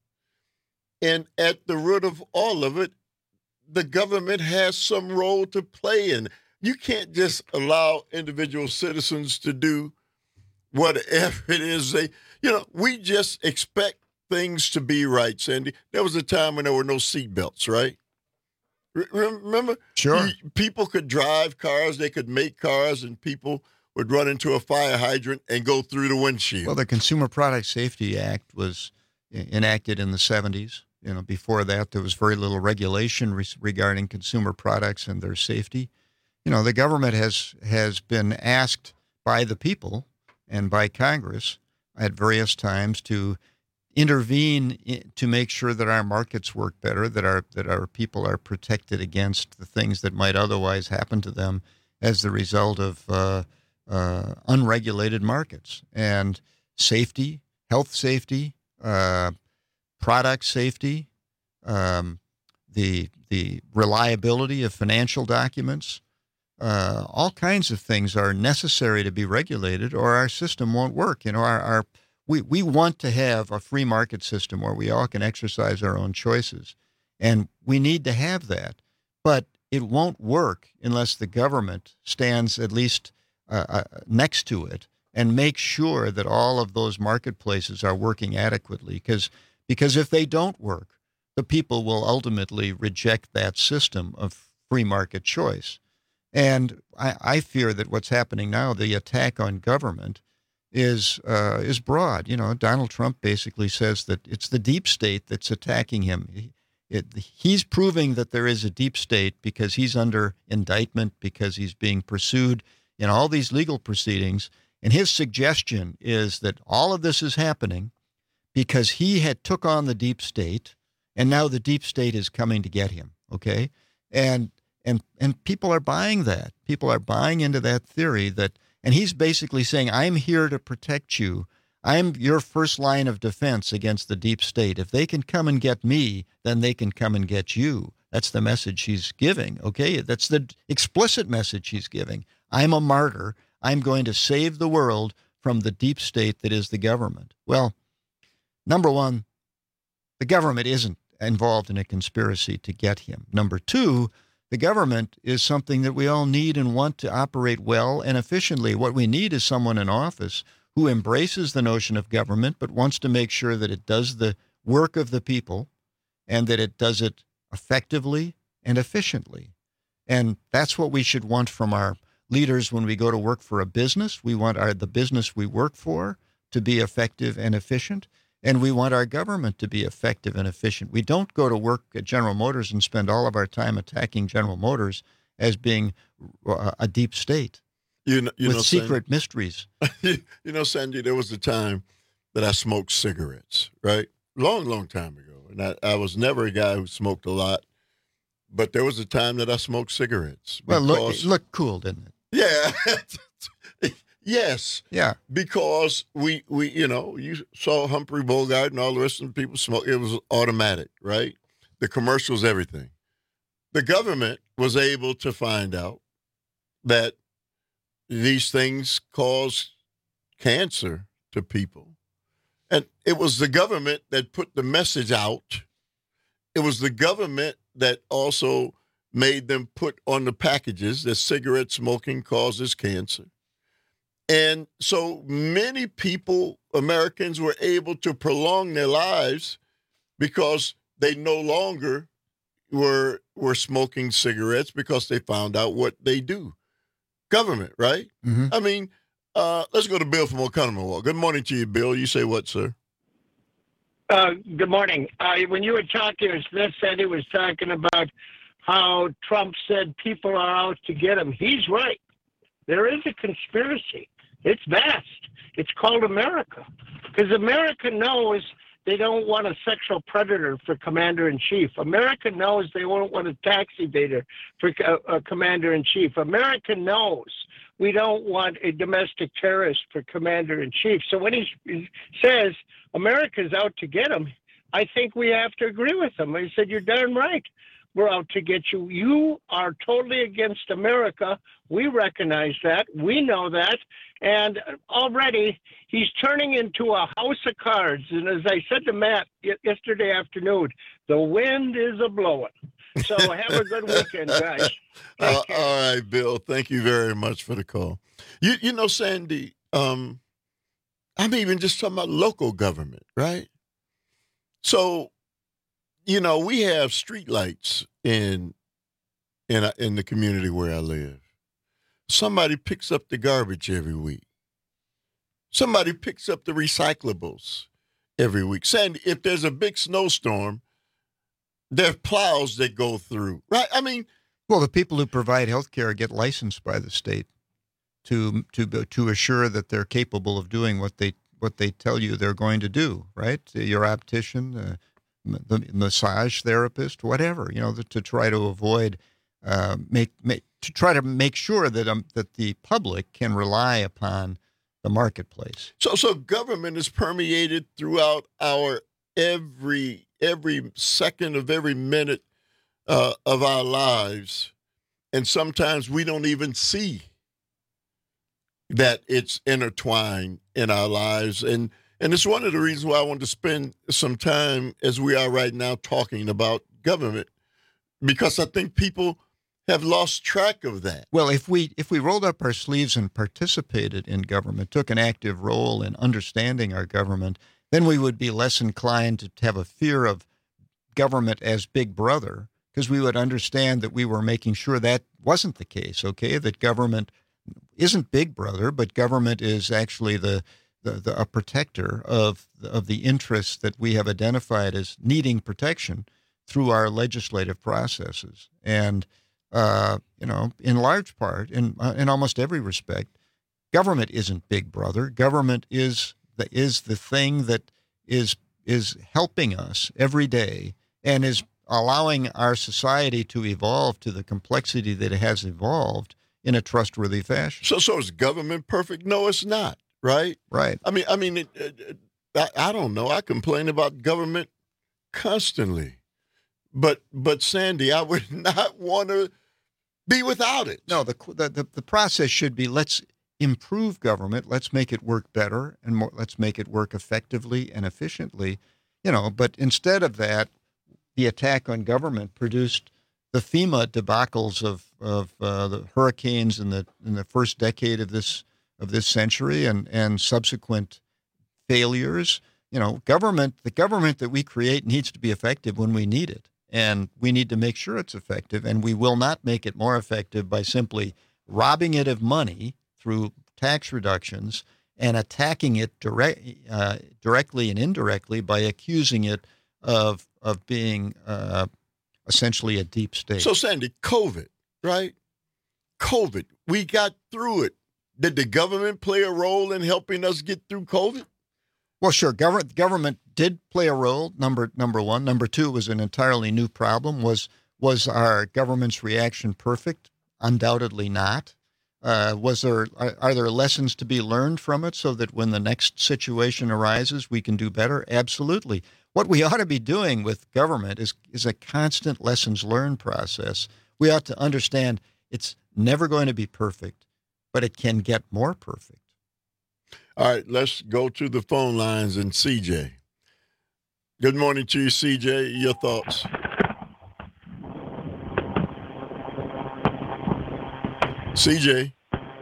Speaker 16: And at the root of all of it, the government has some role to play in. You can't just allow individual citizens to do whatever it is they, you know, we just expect things to be right, Sandy. There was a time when there were no seatbelts, right? Remember?
Speaker 17: Sure.
Speaker 16: You, people could drive cars, they could make cars, and people would run into a fire hydrant and go through the windshield.
Speaker 17: Well, the Consumer Product Safety Act was enacted in the seventies. You know, before that, there was very little regulation re- regarding consumer products and their safety. You know, the government has has been asked by the people and by Congress at various times to intervene in, to make sure that our markets work better, that our that our people are protected against the things that might otherwise happen to them as the result of uh, uh, unregulated markets. And safety, health safety, uh, product safety, um, the the reliability of financial documents, uh, all kinds of things are necessary to be regulated, or our system won't work. You know, our, our we we want to have a free market system where we all can exercise our own choices, and we need to have that. But it won't work unless the government stands at least uh, uh, next to it and makes sure that all of those marketplaces are working adequately, because. Because if they don't work, the people will ultimately reject that system of free market choice. And I, I fear that what's happening now, the attack on government, is uh, is broad. You know, Donald Trump basically says that it's the deep state that's attacking him. He, it, he's proving that there is a deep state because he's under indictment, because he's being pursued in all these legal proceedings. And his suggestion is that all of this is happening because he had took on the deep state, and now the deep state is coming to get him, okay? And and and people are buying that. People are buying into that theory that, and he's basically saying, I'm here to protect you. I'm your first line of defense against the deep state. If they can come and get me, then they can come and get you. That's the message he's giving, okay? That's the explicit message he's giving. I'm a martyr. I'm going to save the world from the deep state that is the government. Well, number one, the government isn't involved in a conspiracy to get him. Number two, the government is something that we all need and want to operate well and efficiently. What we need is someone in office who embraces the notion of government but wants to make sure that it does the work of the people and that it does it effectively and efficiently. And that's what we should want from our leaders when we go to work for a business. We want our the business we work for to be effective and efficient. And we want our government to be effective and efficient. We don't go to work at General Motors and spend all of our time attacking General Motors as being a deep state
Speaker 16: you know, you
Speaker 17: with
Speaker 16: know,
Speaker 17: secret
Speaker 16: Sandy,
Speaker 17: mysteries.
Speaker 16: You know, Sandy, there was a time that I smoked cigarettes, right? Long, long time ago. And I, I was never a guy who smoked a lot, but there was a time that I smoked cigarettes.
Speaker 17: Well, look, it looked cool, didn't it?
Speaker 16: Yeah. Yes.
Speaker 17: Yeah.
Speaker 16: Because we, we, you know, you saw Humphrey Bogart and all the rest of the people smoke. It was automatic, right? The commercials, everything. The government was able to find out that these things cause cancer to people. And it was the government that put the message out. It was the government that also made them put on the packages that cigarette smoking causes cancer. And so many people, Americans, were able to prolong their lives because they no longer were were smoking cigarettes because they found out what they do. Government, right?
Speaker 17: Mm-hmm.
Speaker 16: I mean, uh, let's go to Bill from Oconomowoc. Good morning to you, Bill. You say what, sir?
Speaker 5: Uh, good morning. Uh, when you were talking, Smith said he was talking about how Trump said people are out to get him. He's right. There is a conspiracy. It's vast. It's called America. Because America knows they don't want a sexual predator for commander-in-chief. America knows they won't want a tax evader for uh, uh, commander-in-chief. America knows we don't want a domestic terrorist for commander-in-chief. So when he, he says America's out to get him, I think we have to agree with him. He said, you're darn right. We're out to get you. You are totally against America. We recognize that. We know that. And already he's turning into a house of cards. And as I said to Matt yesterday afternoon, the wind is a-blowing. So have a good weekend, guys.
Speaker 16: Uh, all right, Bill. Thank you very much for the call. You, you know, Sandy, um, I'm even just talking about local government, right? So, you know, we have streetlights in in in the community where I live. Somebody picks up the garbage every week. Somebody picks up the recyclables every week. Sandy, if there's a big snowstorm, there are plows that go through, right? I mean,
Speaker 17: well, the people who provide health care get licensed by the state to to to assure that they're capable of doing what they what they tell you they're going to do, right? Your optician, uh, the massage therapist, whatever, you know, to try to avoid, uh, make, make to try to make sure that um, that the public can rely upon the marketplace.
Speaker 16: So, so government is permeated throughout our every every second of every minute uh, of our lives, and sometimes we don't even see that it's intertwined in our lives. And and it's one of the reasons why I wanted to spend some time, as we are right now, talking about government, because I think people have lost track of that.
Speaker 17: Well, if we if we rolled up our sleeves and participated in government, took an active role in understanding our government, then we would be less inclined to have a fear of government as big brother, because we would understand that we were making sure that wasn't the case, okay, that government isn't big brother, but government is actually the, the, the a protector of of the interests that we have identified as needing protection through our legislative processes. And uh, you know, in large part, in uh, in almost every respect, government isn't big brother. Government is the is the thing that is is helping us every day and is allowing our society to evolve to the complexity that it has evolved in a trustworthy fashion.
Speaker 16: So, so is government perfect? No, it's not. Right.
Speaker 17: Right.
Speaker 16: I mean, I mean, it, it, I, I don't know. I complain about government constantly, but but Sandy, I would not want to be without it.
Speaker 17: No, the the the, the process should be, let's improve government, let's make it work better, and more, let's make it work effectively and efficiently. You know, but instead of that, the attack on government produced the FEMA debacles of of uh, the hurricanes in the in the first decade of this of this century, and and subsequent failures. You know, government the government that we create needs to be effective when we need it, and we need to make sure it's effective. And we will not make it more effective by simply robbing it of money through tax reductions and attacking it direct, uh, directly and indirectly by accusing it of of being uh, essentially a deep state.
Speaker 16: So, Sandy, COVID, right? COVID, we got through it. Did the government play a role in helping us get through COVID?
Speaker 17: Well, sure. Government government did play a role. Number number one. Number two was an entirely new problem. Was was our government's reaction perfect? Undoubtedly not. Uh, was there are, are there lessons to be learned from it so that when the next situation arises, we can do better? Absolutely. What we ought to be doing with government is is a constant lessons learned process. We ought to understand it's never going to be perfect, but it can get more perfect.
Speaker 16: All right, let's go to the phone lines and C J. Good morning to you, C J. Your thoughts? C J.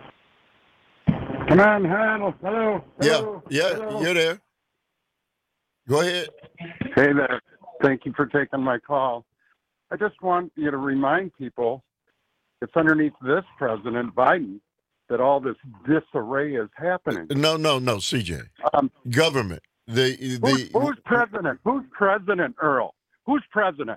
Speaker 7: Come on, hello, hello.
Speaker 16: Yeah, yeah, hello. You're there. Go ahead.
Speaker 7: Hey there. Thank you for taking my call. I just want you to remind people it's underneath this President Biden that all this disarray is happening.
Speaker 16: No, no, no, C J. Um, Government. The, the,
Speaker 7: who's, who's president? Who's president, Earl? Who's president?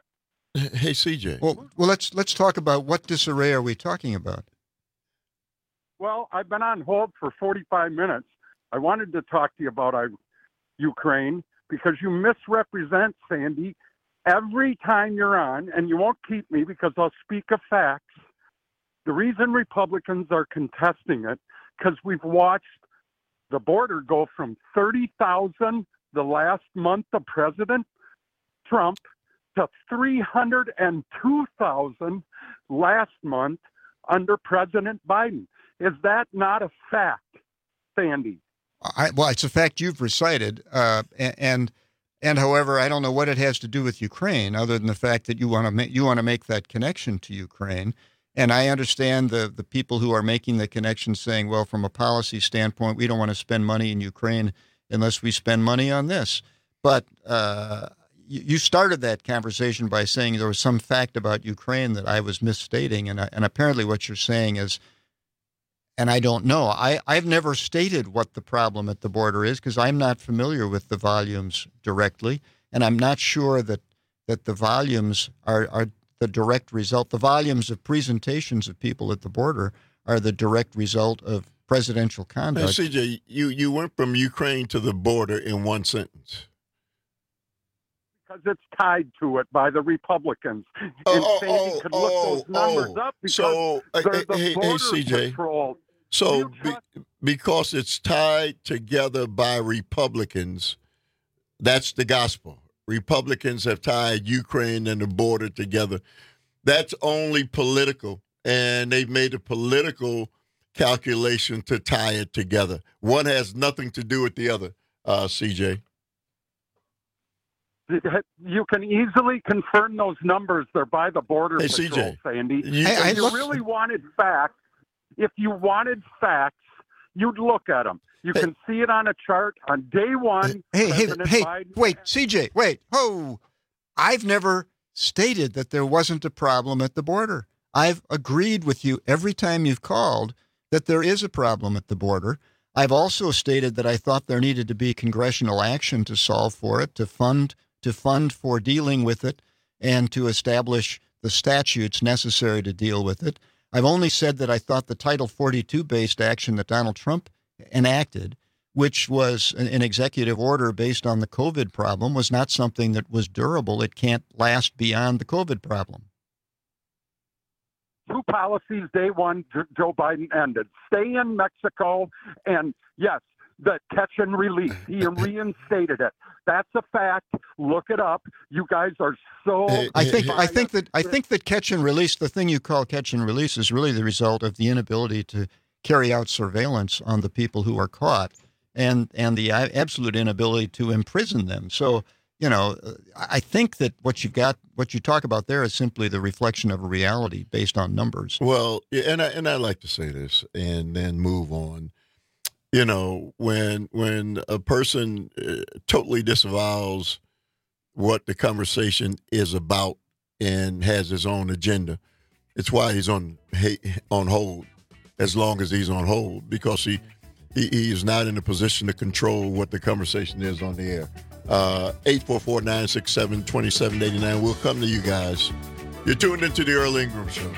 Speaker 16: Hey, C J.
Speaker 17: Well, well, let's let's talk about what disarray are we talking about?
Speaker 7: Well, I've been on hold for forty-five minutes. I wanted to talk to you about uh, Ukraine because you misrepresent, Sandy, every time you're on, and you won't keep me because I'll speak of facts. The reason Republicans are contesting it because we've watched the border go from thirty thousand the last month of President Trump to three hundred two thousand last month under President Biden. Is that not a fact, Sandy?
Speaker 17: I, well, it's a fact you've recited, uh, and, and and however, I don't know what it has to do with Ukraine, other than the fact that you want to make you want to make that connection to Ukraine. And I understand the the people who are making the connection, saying, well, from a policy standpoint, we don't want to spend money in Ukraine unless we spend money on this. But uh, you, you started that conversation by saying there was some fact about Ukraine that I was misstating, and and apparently what you're saying is. And I don't know. I, I've never stated what the problem at the border is because I'm not familiar with the volumes directly, and I'm not sure that that the volumes are, are the direct result. The volumes of presentations of people at the border are the direct result of presidential conduct.
Speaker 16: Hey, C J, you, you went from Ukraine to the border in one sentence.
Speaker 7: Because it's tied to it by the Republicans.
Speaker 16: Oh,
Speaker 7: and
Speaker 16: oh,
Speaker 7: Sandy
Speaker 16: oh,
Speaker 7: could
Speaker 16: oh,
Speaker 7: look those numbers
Speaker 16: oh.
Speaker 7: up because
Speaker 16: So, uh,
Speaker 7: they're the
Speaker 16: hey,
Speaker 7: border
Speaker 16: hey, C J.
Speaker 7: patrol.
Speaker 16: So, be, because it's tied together by Republicans, that's the gospel. Republicans have tied Ukraine and the border together. That's only political, and they've made a political calculation to tie it together. One has nothing to do with the other, uh, C J.
Speaker 7: You can easily confirm those numbers. They're by the border
Speaker 16: Hey,
Speaker 7: patrol,
Speaker 16: C J.
Speaker 7: Sandy.
Speaker 16: You-
Speaker 7: if
Speaker 16: Hey, I
Speaker 7: you
Speaker 16: look-
Speaker 7: really wanted facts, if you wanted facts, you'd look at them. You
Speaker 17: Hey.
Speaker 7: can see it on a chart on day one.
Speaker 17: Hey, hey,
Speaker 7: President
Speaker 17: hey,
Speaker 7: Biden-
Speaker 17: wait, C J, wait. Oh, I've never stated that there wasn't a problem at the border. I've agreed with you every time you've called that there is a problem at the border. I've also stated that I thought there needed to be congressional action to solve for it, to fund to fund for dealing with it, and to establish the statutes necessary to deal with it. I've only said that I thought the Title forty-two based action that Donald Trump enacted, which was an, an executive order based on the COVID problem, was not something that was durable. It can't last beyond the COVID problem.
Speaker 7: Two policies day one J- Joe Biden ended. Stay in Mexico, and yes, the catch and release. He reinstated it. That's a fact. Look it up. You guys are so.
Speaker 17: I think I think that I think that catch and release, the thing you call catch and release, is really the result of the inability to carry out surveillance on the people who are caught, and and the absolute inability to imprison them. So, you know, I think that what you got, what you talk about there, is simply the reflection of a reality based on numbers.
Speaker 16: Well, yeah, and I and I like to say this and then move on. You know, when when a person uh, totally disavows what the conversation is about and has his own agenda, it's why he's on on hold as long as he's on hold, because he he, he is not in a position to control what the conversation is on the air. Uh, eight four four, nine six seven, two seven eight nine. We'll come to you guys. You're tuned into the Earl Ingram Show.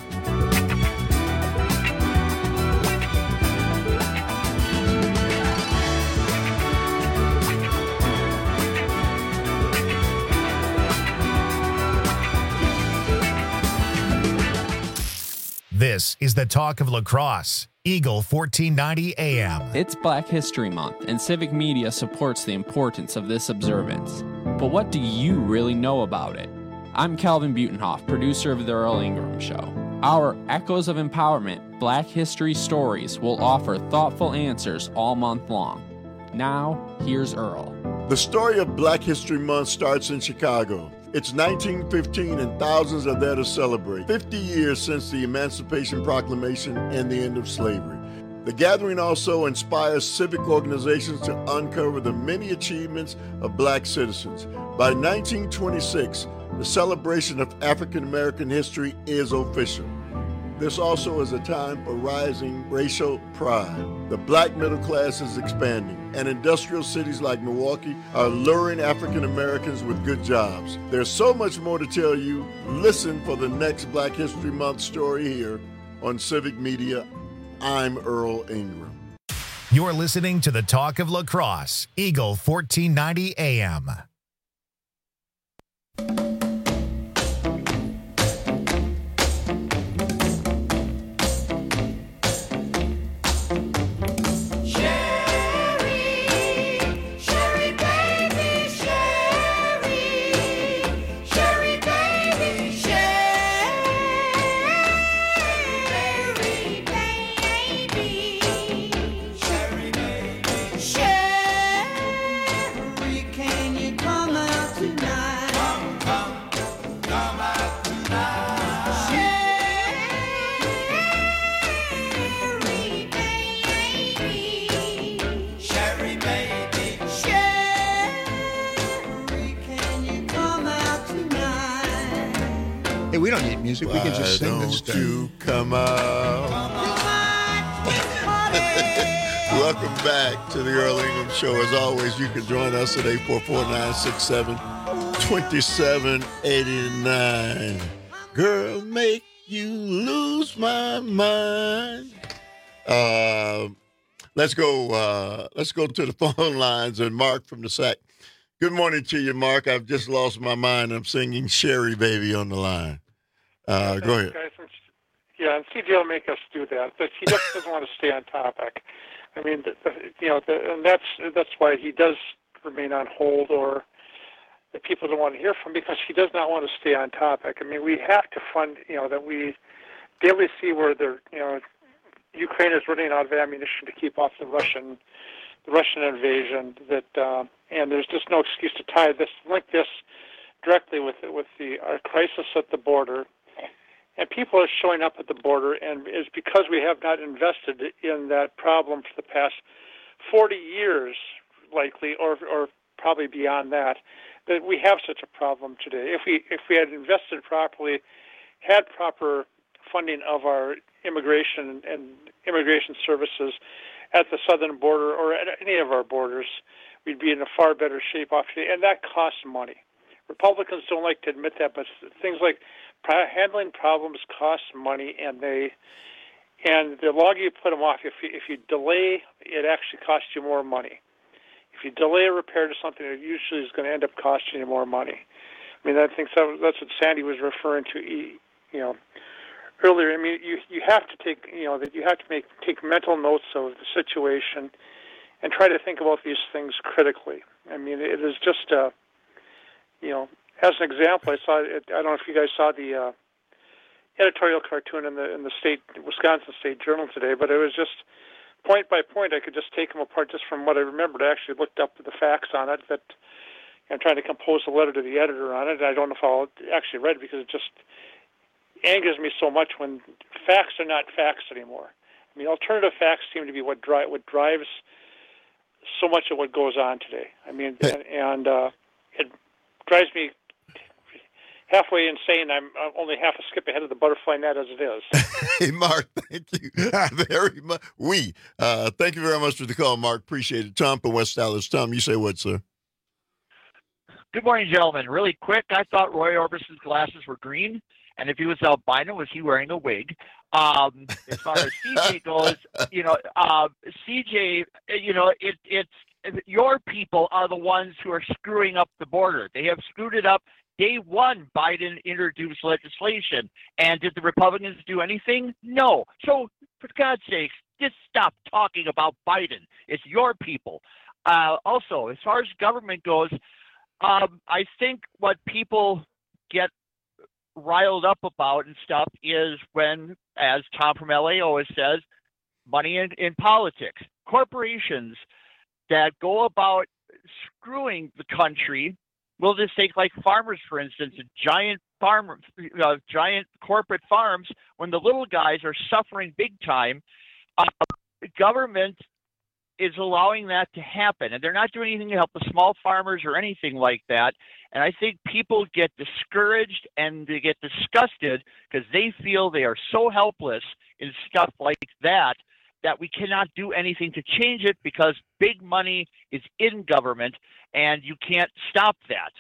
Speaker 1: This is the talk of lacrosse. Eagle fourteen ninety A M.
Speaker 15: It's Black History Month, and civic media supports the importance of this observance. But what do you really know about it? I'm Calvin Butenhoff, producer of The Earl Ingram Show. Our Echoes of Empowerment Black History Stories will offer thoughtful answers all month long. Now, here's Earl.
Speaker 16: The story of Black History Month starts in Chicago. It's nineteen fifteen and thousands are there to celebrate. fifty years since the Emancipation Proclamation and the end of slavery. The gathering also inspires civic organizations to uncover the many achievements of black citizens. By nineteen twenty-six, the celebration of African American history is official. this also is a time for rising racial pride. The black middle class is expanding, and industrial cities like Milwaukee are luring African Americans with good jobs. There's so much more to tell you. Listen for the next Black History Month story here on Civic Media. I'm Earl Ingram.
Speaker 1: You're listening to the Talk of La Crosse, Eagle fourteen ninety A M.
Speaker 17: Hey, we don't need music. We can just sing
Speaker 16: Why
Speaker 17: this
Speaker 16: don't
Speaker 17: stuff.
Speaker 16: you come out? Welcome back to the Earl Ingram Show. As always, you can join us at eight four four, nine six seven, two seven eight nine. Girl, make you lose my mind. Uh, let's go. Uh, let's go to the phone lines and Mark from the S A C. Good morning to you, Mark. I've just lost my mind. I'm singing Sherry Baby on the line. Uh, go ahead.
Speaker 8: Guys, and- yeah, and C J will make us do that, but he just doesn't want to stay on topic. I mean, the, the, you know, the, and that's that's why he does remain on hold, or the people don't want to hear from, because he does not want to stay on topic. I mean, we have to fund, you know, that we daily see where they're, you know, Ukraine is running out of ammunition to keep off the Russian, the Russian invasion. That uh, and there's just no excuse to tie this, link this directly with with the our crisis at the border. And people are showing up at the border, and it's because we have not invested in that problem for the past forty years, likely, or or probably beyond that, that we have such a problem today. If we if we had invested properly, had proper funding of our immigration and immigration services at the southern border or at any of our borders, we'd be in a far better shape off today, and that costs money. Republicans don't like to admit that, but things like handling problems cost money, and they and the longer you put them off, if you, if you delay, it actually costs you more money. If you delay a repair to something, it usually is going to end up costing you more money. I mean, I think so, that's what Sandy was referring to, you know, earlier. I mean, you you have to take you know that you have to make take mental notes of the situation, and try to think about these things critically. I mean, it is just a you know. As an example, I saw. I don't know if you guys saw the uh, editorial cartoon in the in the state Wisconsin State Journal today, but it was just point by point. I could just take them apart just from what I remembered. I actually looked up the facts on it. That I'm trying to compose a letter to the editor on it. I don't know if I'll actually read it because it just angers me so much when facts are not facts anymore. I mean, alternative facts seem to be what drive what drives so much of what goes on today. I mean, and, and uh, it drives me halfway insane. I'm only half a skip ahead of the butterfly net as it is.
Speaker 16: Hey, Mark, thank you very much. We, uh, thank you very much for the call, Mark. Appreciate it. Tom from West Dallas. Tom, you say what, sir?
Speaker 9: Good morning, gentlemen. Really quick, I thought Roy Orbison's glasses were green, and if he was albino, was he wearing a wig? Um, as far as C J goes, you know, uh, C J, you know, it, it's your people are the ones who are screwing up the border. They have screwed it up. Day one, Biden introduced legislation, and did the Republicans do anything? No. So, for God's sakes, just stop talking about Biden. It's your people. Uh, also, as far as government goes, um, I think what people get riled up about and stuff is when, as Tom from L A always says, money in, in politics. Corporations that go about screwing the country. We'll just take like farmers, for instance, giant farm, uh, giant corporate farms. When the little guys are suffering big time, uh, government is allowing that to happen. And they're not doing anything to help the small farmers or anything like that. And I think people get discouraged and they get disgusted because they feel they are so helpless in stuff like that, that we cannot do anything to change it because big money is in government and you can't stop that.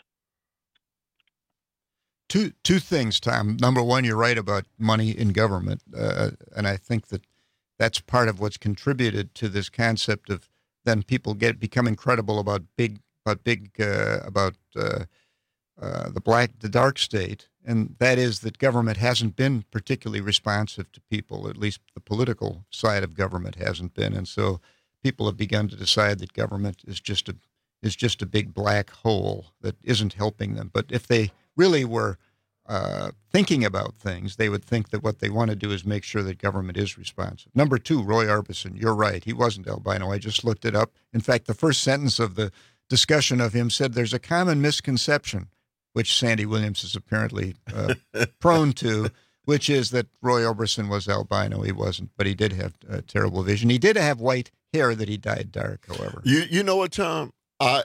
Speaker 17: Two two things, Tom. Number one, you're right about money in government, uh, and I think that that's part of what's contributed to this concept of then people get become incredible about big about big uh, about uh, uh, the black the dark state, and that is that government hasn't been particularly responsive to people. At least the political side of government hasn't been, and so people have begun to decide that government is just a is just a big black hole that isn't helping them. But if they really were uh, thinking about things, they would think that what they want to do is make sure that government is responsive. Number two, Roy Orbison, you're right. He wasn't albino. I just looked it up. In fact, the first sentence of the discussion of him said there's a common misconception, which Sandy Williams is apparently uh, prone to, which is that Roy Orbison was albino. He wasn't, but he did have uh, terrible vision. He did have white hair that he dyed dark, however.
Speaker 16: You, you know what, Tom? I,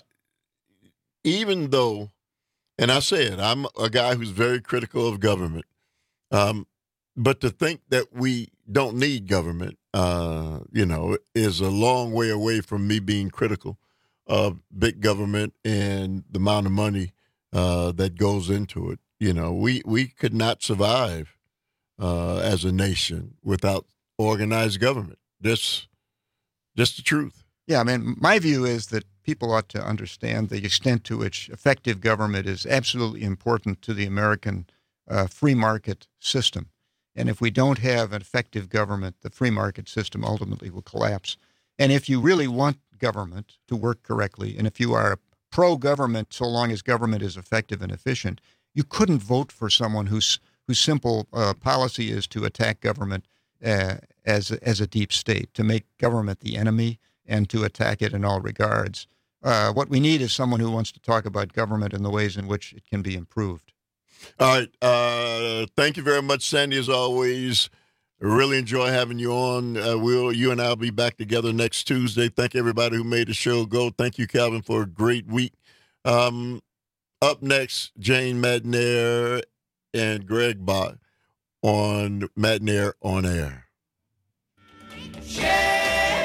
Speaker 16: even though... And I say it, I'm a guy who's very critical of government. Um, but to think that we don't need government, uh, you know, is a long way away from me being critical of big government and the amount of money uh, that goes into it. You know, we, we could not survive uh, as a nation without organized government. That's just the truth.
Speaker 17: Yeah, I mean, my view is that people ought to understand the extent to which effective government is absolutely important to the American uh, free market system. And if we don't have an effective government, the free market system ultimately will collapse. And if you really want government to work correctly, and if you are pro-government so long as government is effective and efficient, you couldn't vote for someone whose whose simple uh, policy is to attack government uh, as, as a deep state, to make government the enemy and to attack it in all regards. Uh, what we need is someone who wants to talk about government and the ways in which it can be improved.
Speaker 16: All right. Uh, thank you very much, Sandy, as always. Really enjoy having you on. Uh, we'll, you and I will be back together next Tuesday. Thank everybody who made the show go. Thank you, Calvin, for a great week. Um, up next, Jane Madnair and Greg Bach on Madnair on Air.
Speaker 20: Yeah.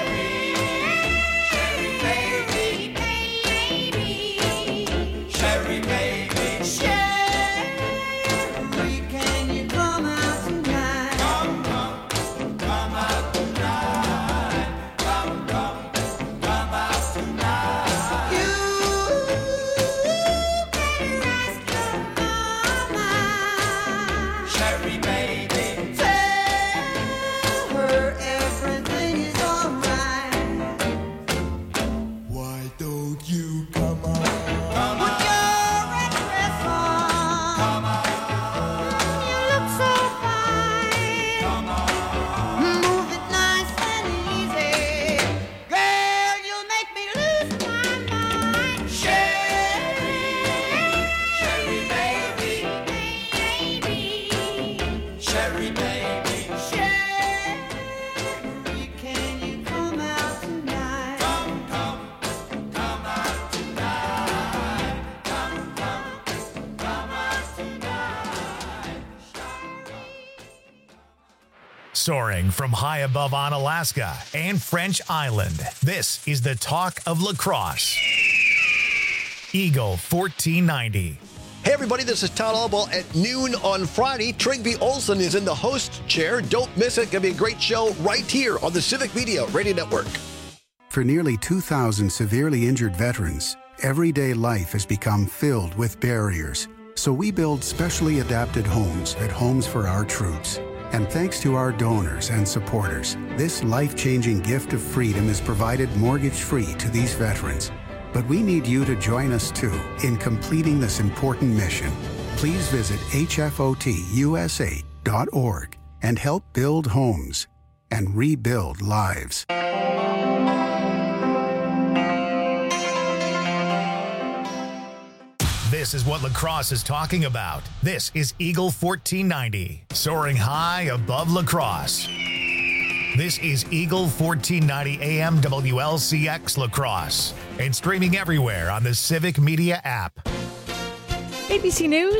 Speaker 1: Soaring from high above on Alaska and French Island, this is the talk of lacrosse. Eagle fourteen ninety.
Speaker 10: Hey everybody, this is Todd Albaugh at noon on Friday. Trygve Olsen is in the host chair. Don't miss it. Gonna be a great show right here on the Civic Media Radio Network.
Speaker 11: For nearly two thousand severely injured veterans, everyday life has become filled with barriers. So we build specially adapted homes at Homes for Our Troops. And thanks to our donors and supporters, this life-changing gift of freedom is provided mortgage-free to these veterans. But we need you to join us, too, in completing this important mission. Please visit H F O T U S A dot org and help build homes and rebuild lives.
Speaker 1: This is what lacrosse is talking about. This is Eagle fourteen ninety, soaring high above lacrosse. This is Eagle fourteen ninety A M W L C X La Crosse and streaming everywhere on the Civic Media app.
Speaker 3: A B C News,